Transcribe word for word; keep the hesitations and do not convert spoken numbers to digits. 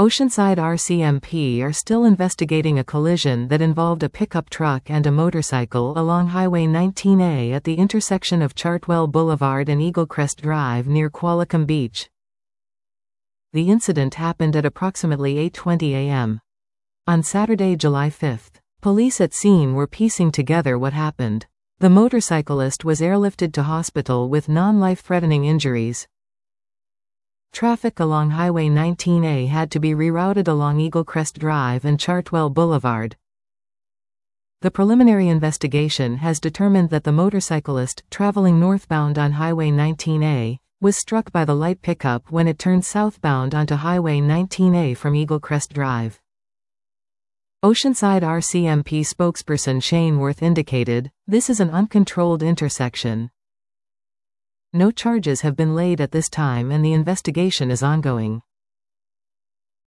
Oceanside R C M P are still investigating a collision that involved a pickup truck and a motorcycle along Highway nineteen A at the intersection of Chartwell Boulevard and Eaglecrest Drive near Qualicum Beach. The incident happened at approximately eight twenty a m on Saturday, July fifth. Police at scene were piecing together what happened. The motorcyclist was airlifted to hospital with non-life-threatening injuries. Traffic along Highway nineteen A had to be rerouted along Eaglecrest Drive and Chartwell Boulevard. The preliminary investigation has determined that the motorcyclist, traveling northbound on Highway nineteen A, was struck by the light pickup when it turned southbound onto Highway nineteen A from Eaglecrest Drive. Oceanside R C M P spokesperson Shane Worth indicated, "This is an uncontrolled intersection. No charges have been laid at this time and the investigation is ongoing."